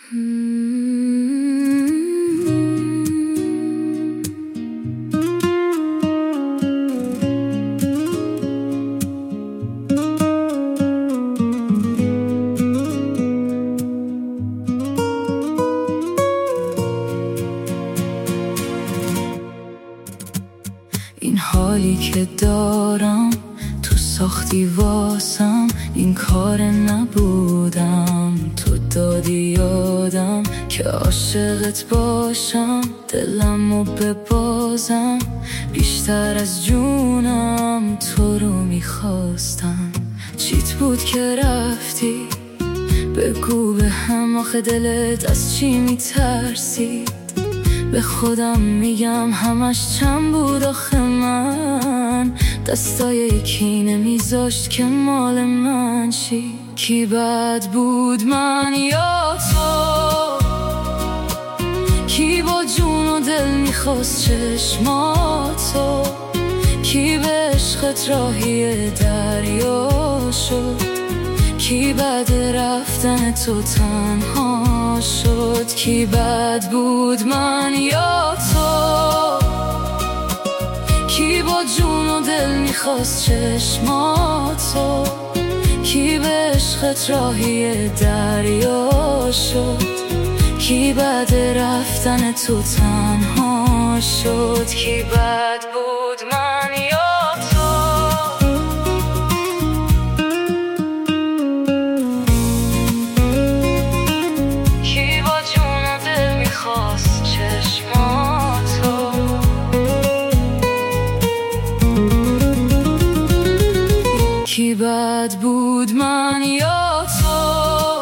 این حالی که دارم تو ساختی واسم، این کار نبودم، تو دادی یادم که عاشقت باشم، دلمو ببازم، بیشتر از جونم تو رو میخواستم. چیت بود که رفتی؟ بگو به هم آخه دلت از چی میترسید؟ به خودم میگم همش چند بود آخه من، دستای یکی نمیذاشت که مال من شی. کی بد بود من یا تو؟ کی با جون و دل میخواست چشماتو؟ کی به عشقت راهی دریا شد؟ کی بعد رفتن تو تنها شد؟ کی بد بود من یا تو؟ کی با جون و دل میخواست چشماتو؟ کی به عشقت راهی دریا شد؟ کی بعد رفتن تو تنها شد؟ کی بد بود من یا تو؟ کی با جون و دل میخواست چشماتو؟ کی بد بود من یا تو؟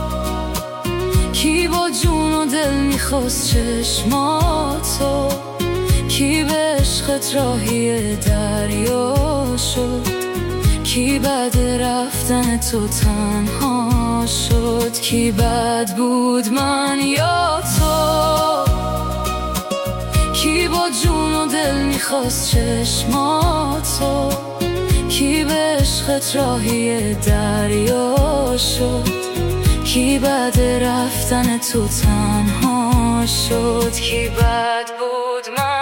کی با جون و دل میخواست چشماتو؟ کی به عشقت راهی دریا شد؟ کی بعد رفتن تو تنها شد؟ کی بد بود من یا تو؟ کی با جون و دل میخواست چشماتو؟ کی به عشقت راهی دریا شد؟ کی بعد رفتن تو تنها شد؟ کی بد بود من